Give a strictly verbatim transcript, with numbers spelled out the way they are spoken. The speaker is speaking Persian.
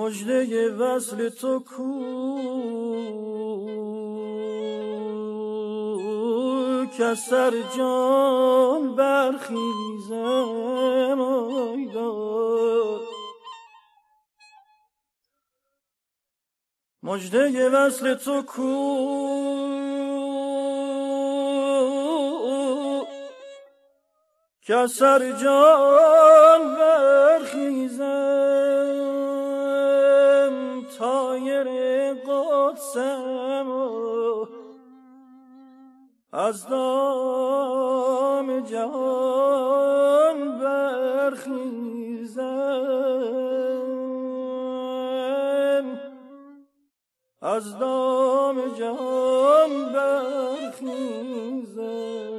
مژده وصل تو کو که سر جان برخیزم آیدار مژده وصل تو کو که سر جان برخیزم طایر قدسم از دام جان برخیزم از دام جان برخیزم